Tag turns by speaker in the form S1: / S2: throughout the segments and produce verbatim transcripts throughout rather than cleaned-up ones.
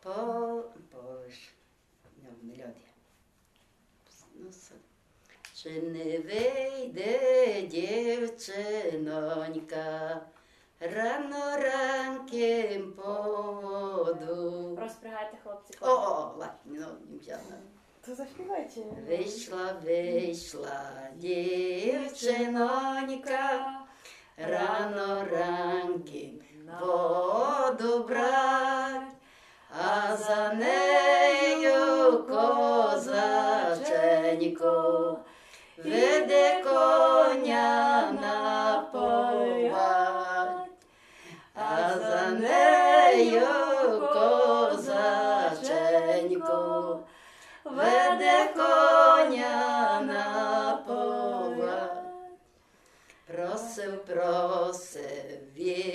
S1: po, powiesz, miał melodię. No co? Czy nie wyjdę, dziewczynońka, rano rankiem po wodu.
S2: Розпрягайте, хлопці.
S1: O, o, o, ładnie, no nie wziąłem.
S3: To zaśpiewajcie.
S1: Wyszła, wyszła dziewczynońka, rano rankiem wodu brać, a za neю kozaczeńku веде коня напоwać, a za neю kozaczeńku веде коня напоwać. Просив, просив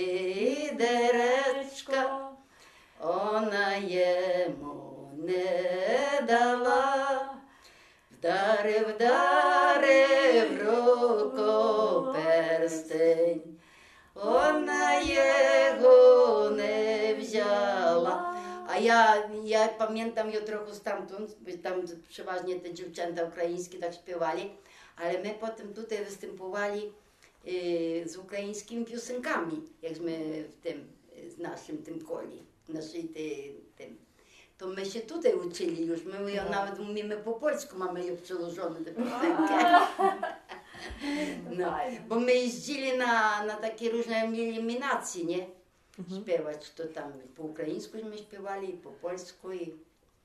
S1: відеречка, ona jemu nie dała. Wdary, wdary w ruku persteń, ona jego nie wzięła. A ja, ja pamiętam ją trochę stamtąd, tam przeważnie te dziewczęta ukraińskie tak śpiewali, ale my potem tutaj występowali y, z ukraińskimi piosenkami, jakśmy w tym, z naszym tym koli, naszej tej, tym. To my się tutaj uczyli już, my ją nawet umiemy po polsku, mamy ją przełożone tę piosenkę. No, bo my jeździli na, na takie różne eliminacje, nie? Mhm. Śpiewać, to tam po ukraińsku my śpiewali, po polsku i...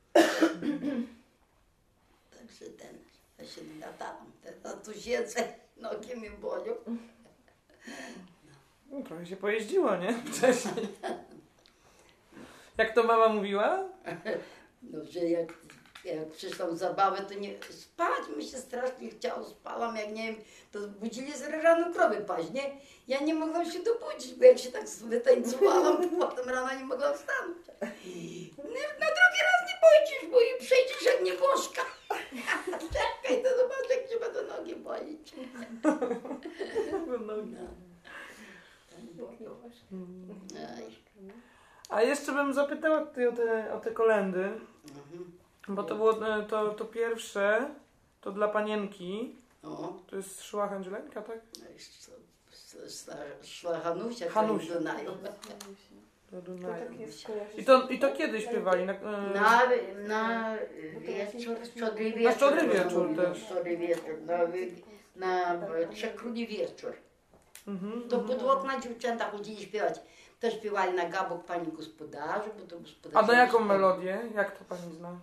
S1: Także ten, ja się nadatałam, a tu siedzę, nogi mi bolą.
S4: No, trochę się pojeździło, nie? Wcześniej. Jak to mama mówiła?
S1: No, że jak, jak przyszłam z zabawy, to nie... Spać mi się strasznie chciało, spałam, jak nie wiem, to budzili z rano krowy paść, nie? Ja nie mogłam się dobudzić, bo jak się tak wytańcowałam, to potem rano nie mogłam wstanąć. Na drugi raz nie pójdziesz, bo i przejdziesz jak nieboszka. Czekaj, to zobacz, jak się będą nogi bolić.
S4: Nogi.
S1: No.
S4: A jeszcze bym zapytała tutaj o te, o te kolendy,
S1: Mhm.
S4: bo to było to, to pierwsze, to dla panienki,
S1: O.
S4: to jest szła Handzielenka, tak?
S1: Szła Hanusia,
S4: Hanusia.
S1: do Dunaju.
S4: Do
S3: To
S4: Dunaju.
S3: tak jest kojarzy.
S4: I to, I to kiedy śpiewali? Na,
S1: Na, na wieczór, szczodry wieczór.
S4: Na szczodry wieczór też.
S1: Szczodry wieczór, na, na Trzekróli wieczór.
S4: Mhm,
S1: To pod okna dziewczęta chodzili śpiewać. To śpiewali na gabok pani gospodarzu, bo to gospodarz.
S4: a na jaką melodię? Jak to pani zna?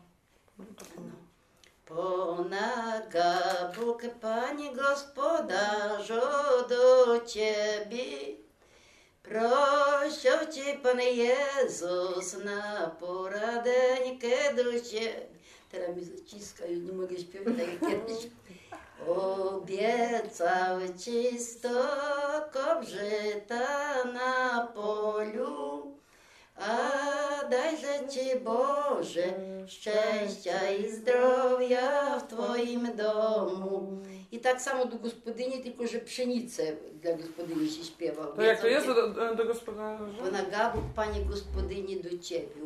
S1: Pona gabok pani gospodarzu do ciebie, prosił cię Pan Jezus na poradenkę do ciebie. Teraz mi zaciska, już nie mogę śpiewać tak jak kiedyś. Obiecał ci sto kobrzyta na polu, a dajże ci Boże szczęścia i zdrowia w twoim domu. I tak samo do gospodyni, tylko że pszenicę dla gospodyni się śpiewał.
S4: To jak to jest do, do, do gospodarza?
S1: Ponagabuk Pani gospodyni do ciebie.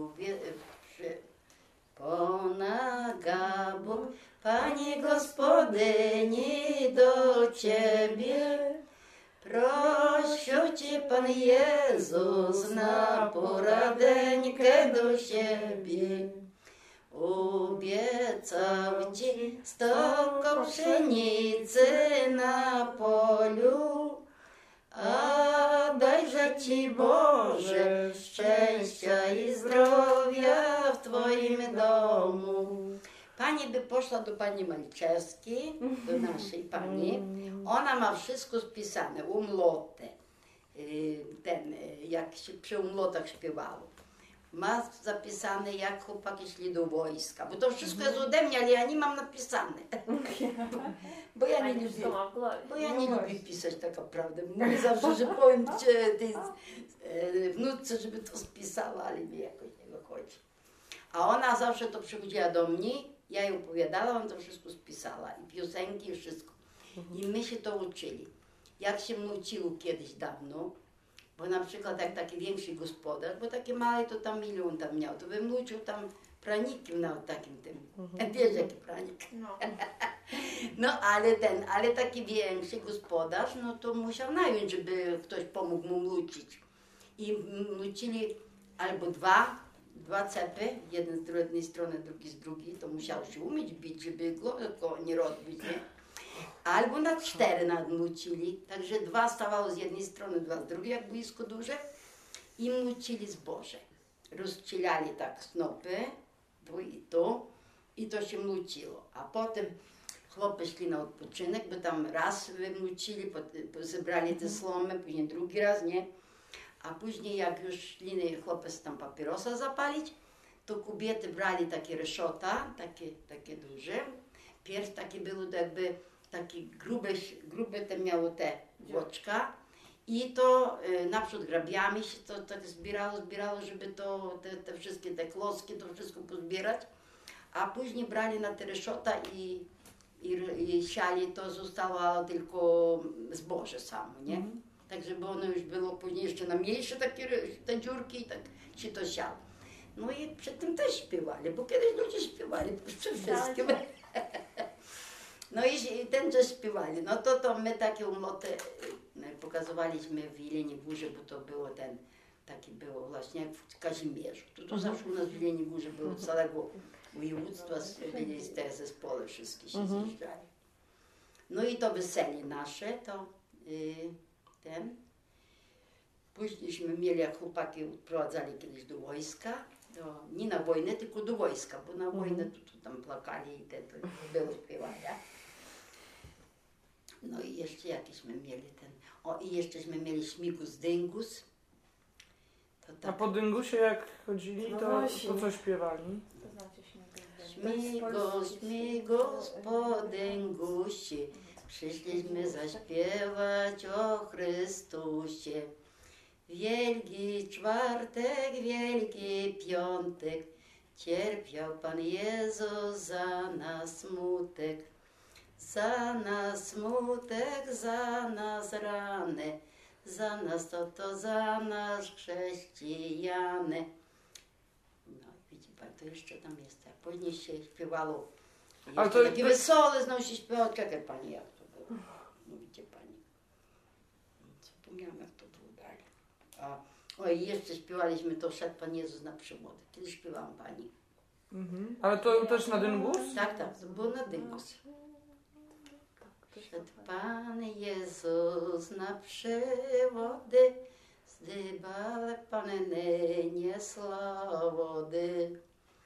S1: Ponagabuk Pani gospodyni do ciebie, prosił cię Pan Jezus na poradenkę do siebie. Obiecał ci sto pszenicy na polu, a dajże ci Boże szczęścia i zdrowia w twoim domu. Pani by poszła do pani Malczewskiej, do naszej pani. Ona ma wszystko spisane, umloty. Ten, jak się przy umlotach śpiewało. Ma zapisane, jak chłopaki szli do wojska. Bo to wszystko jest ode mnie, ale ja nie mam napisane. Bo, bo ja nie lubię, bo ja nie lubię pisać tak naprawdę. Mówię zawsze, że powiem tej wnuczce, żeby to spisała, ale mi jakoś nie wychodzi. A ona zawsze to przychodziła do mnie, ja jej opowiadała, on to wszystko spisała. I piosenki, i wszystko. I my się to uczyli. Jak się uczyło kiedyś dawno, Bo na przykład jak taki większy gospodarz, bo taki mały to tam milion tam miał, to wymluczył tam praniki na takim tym.
S4: Mhm.
S1: Wiesz jaki pranik?
S2: No.
S1: No ale ten, ale taki większy gospodarz, no to musiał nająć, żeby ktoś pomógł mu mlucić. I mlucili albo dwa, dwa cepy, jeden z jednej strony, drugi z drugiej, to musiał się umieć bić, żeby go nie rozbić, nie? Albo na cztery nadmlucili, także dwa stawało z jednej strony, dwa z drugiej, jak blisko duże, i mlucili zboże. Rozcielali tak snopy, tu i tu, i to się mluciło. A potem chłopy szli na odpoczynek, bo tam raz wymlucili, zebrali te słomy, później drugi raz, nie? A później jak już szli chłopy tam papierosa zapalić, to kobiety brali takie reszota, takie, takie duże. Pierw takie było jakby takie grube, grube te miało te boczka. I to y, naprzód grabiami się to tak zbierało, zbierało, żeby to, te, te wszystkie te kloski, to wszystko pozbierać. A później brali na te reszota i, i, i siali, to zostało tylko zboże samo, nie? Mm. Tak, żeby ono już było później jeszcze na mniejsze takie te dziurki i tak się to siało. No i przed tym też śpiewali, bo kiedyś ludzie śpiewali przed wszystkim. No i ten też śpiewali. No to, to my takie umoty pokazywaliśmy w Jeleniej Górze, bo to było ten, taki było właśnie jak w Kazimierzu. To, to zawsze u nas w Jeleniej Górze było całego województwa, byli z te zespoły wszystkie się zjeżdżali. No i to wesele nasze, to y, ten. Późniejśmy mieli, jak chłopaki odprowadzali kiedyś do wojska, do, nie na wojnę, tylko do wojska, bo na wojnę to, to tam plakali i te, to było śpiewania. No i jeszcze jakieśmy mieli ten, o i jeszcześmy mieli śmigus dyngus. To
S4: A
S1: tak,
S4: po dyngusie jak chodzili,
S2: No
S4: to,
S2: właśnie.
S4: to co śpiewali?
S2: To znaczy śmigus.
S1: śmigus, śmigus po dyngusie, przyszliśmy zaśpiewać o Chrystusie. Wielki czwartek, wielki piątek, cierpiał Pan Jezus za nas smutek. Za nas smutek, za nas rany, za nas to, to za nas chrześcijany. No widzi Pan, to jeszcze tam jest, tak później się śpiewało,
S4: Ale
S1: jeszcze
S4: to-
S1: takie
S4: to-
S1: wesołe znowu się śpiewało, czekaj Pani, jak to było, no widzi Pani, zapomniałam jak to było dalej. A, oj, jeszcze śpiewaliśmy, to szedł Pan Jezus na przymłody, kiedy śpiewałam Pani.
S4: Mhm. Ale to też na dyngus?
S1: Tak, tak, to było na dyngus. Szedł Pan Jezus na przewody, zdybale Panny niesła wody.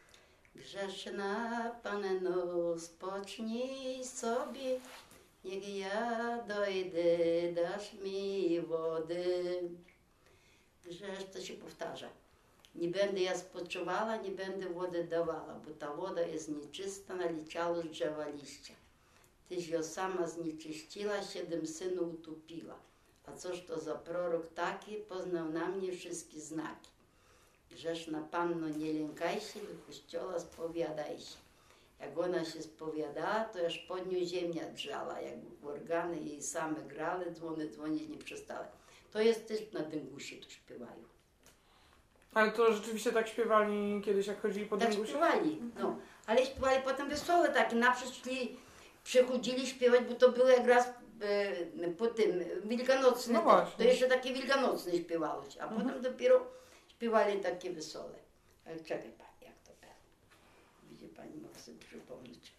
S1: Grzeszna Panno, spocznij sobie, niech ja dojdę, dasz mi wody. Grzesz, to się powtarza. Nie będę ja spoczywała, nie będę wody dawała, bo ta woda jest nieczysta, naleciała z drzewa liścia. Tyś ją sama znieczyściła, siedem synów utopiła. A coż to za prorok taki, poznał na mnie wszystkie znaki. Grzeszna Panno, nie lękaj się, do kościoła spowiadaj się. Jak ona się spowiadała, to aż pod nią ziemia drżała, jak organy jej same grały, dzwony dzwonić nie przestały. To jest też na dyngusie to śpiewają.
S4: Ale to rzeczywiście tak śpiewali kiedyś, jak chodzili po
S1: Tak
S4: dyngusie?
S1: śpiewali, no. Ale śpiewali potem wesołe takie, naprzód szli, przychodzili śpiewać, bo to było jak raz e, po tym, wielkanocne,
S4: No
S1: te,
S4: właśnie.
S1: to jeszcze takie wielkanocne śpiewało się, a
S4: Mhm.
S1: potem dopiero śpiewali takie wesołe. Ale czekaj Pani, jak to było. Widzi Pani, mogę sobie przypomnieć.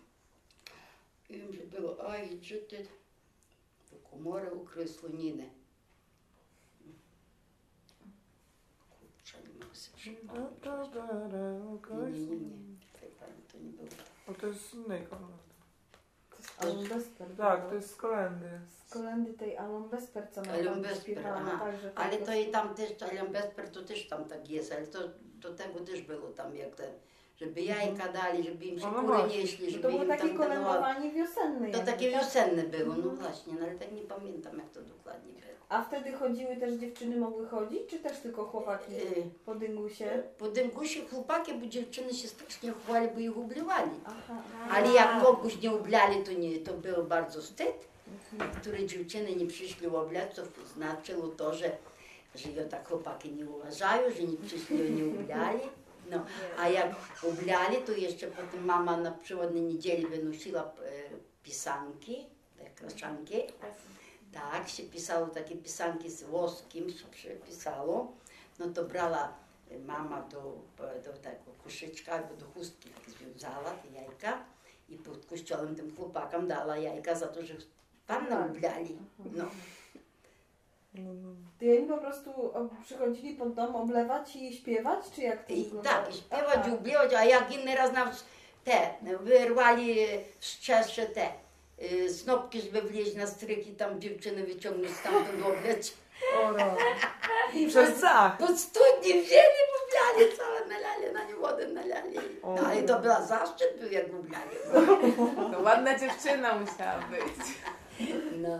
S1: Wiem, że było, oj, czy ty, do komory ukrył słoninę. Kurczę, nie mogę sobie przypomnieć. Nie, nie, nie, nie. Czekaj Pani, to nie było.
S4: O, to jest z innej kolendy.
S2: To jest Alon Vesper.
S4: Tak, to jest z kolendy.
S2: Z kolendy tej Alon Vesper, co
S1: Alon
S2: nam
S1: Vesper,
S2: śpiewała.
S1: aha.
S2: Także to
S1: Ale
S2: po
S1: to i
S2: prostu-
S1: tam też, Alon Vesper to też tam tak jest, ale to do tego też było tam jak ten, żeby jajka dali, żeby im się
S4: O, no
S1: kury
S4: właśnie.
S1: nieśli,
S2: No
S1: żeby
S2: to było
S1: im
S2: takie
S1: tam dawało.
S2: kolędowanie wiosenne.
S1: To
S2: jakby,
S1: takie
S2: tak?
S1: wiosenne było, no
S2: Mhm.
S1: właśnie, no ale tak nie pamiętam jak to dokładnie było.
S2: A wtedy chodziły też dziewczyny, mogły chodzić, czy też tylko chłopaki
S1: Y,
S2: po dyngusie?
S1: Po dyngusie chłopaki, bo dziewczyny się strasznie chowali, bo ich ubliwali.
S2: Aha.
S1: Ale jak kogoś nie ublali, to nie, to był bardzo wstyd. Które dziewczyny nie przyszły oblać, to znaczyło to, że że ją tak chłopaki nie uważają, że nie przyszli, ją nie ubrali. No, a jak ubrali, to jeszcze potem mama na przykład na niedzielę wynosiła e, pisanki, te kraszanki. Tak, się pisało takie pisanki z woskiem, się przepisało. No to brała mama do, do tego koszyczka albo do chustki, tak związała te jajka i pod kościołem tym chłopakom dała jajka za to, że panna ubrali. No.
S2: To oni po prostu o, przychodzili pod dom oblewać i śpiewać, czy jak to
S1: I
S2: wyglądało?
S1: tak, i śpiewać, i ubierać, a jak inny raz nawet te, wyrwali z Czeszczy te y, snopki, żeby wleźć na stryk i tam dziewczyny wyciągnąć stamtąd obleć.
S2: O, no.
S4: Przez dach.
S1: Pod studni wzięli, ubrali całe, nalali na nie wodę, nalali. No ale to była zaszczyt, był jak ubrali.
S3: To ładna dziewczyna musiała być.
S1: No.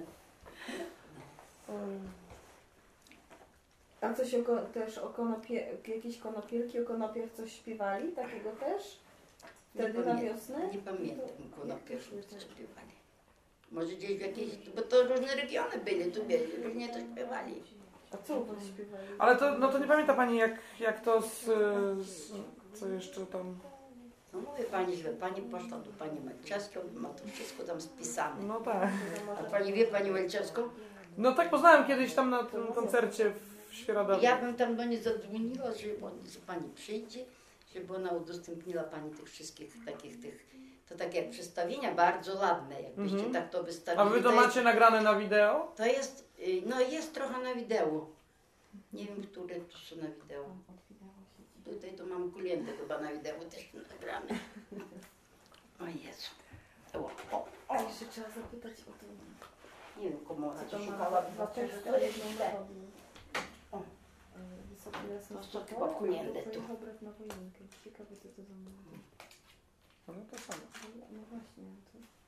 S2: A coś o, ko- też o konopie, jakieś konopielki, o konopiach coś śpiewali? Takiego też? Wtedy
S1: Nie
S2: na
S1: pamię-
S2: wiosnę?
S1: Nie pamiętam, konopierz co śpiewali. Może gdzieś w jakiejś, bo to różne regiony byli, tu byli, różnie to śpiewali.
S2: A co u was śpiewali?
S4: Ale to, no to nie pamięta pani jak, jak to z, z... Co jeszcze tam...
S1: No mówię pani, że pani poszła do pani Malczewskiej, ma to wszystko tam spisane.
S4: No tak.
S1: A pani wie pani Malczewską?
S4: No tak poznałem kiedyś tam na tym koncercie w Świeradowie.
S1: Ja bym tam do niej zadzwoniła, że, on- że pani przyjdzie, żeby ona udostępniła pani tych wszystkich takich tych, to takie jak przedstawienia, bardzo ładne, jakbyście
S4: Mhm.
S1: tak to wystawili.
S4: A wy to
S1: jest,
S4: macie nagrane na wideo?
S1: to jest, y, no jest trochę na wideo. Nie wiem, które tu są na wideo. Tutaj to mam kuliędę chyba na wideo też nagrane. O Jezu. O, o,
S2: A
S1: o.
S2: jeszcze trzeba zapytać o to.
S1: Nie wiem, komu ona
S2: Co
S1: to
S2: to ma
S1: szukała.
S2: dwa teksty,
S1: to jest
S2: jedną
S1: źle.
S2: melodię.
S1: O.
S2: Wysoki las na
S1: To
S2: szczycie,
S1: chyba kuliędę
S2: a
S1: tu.
S2: pojechał brat na wojenkę. Ciekawe co to za melodie.
S4: No to samo.
S2: No właśnie. To...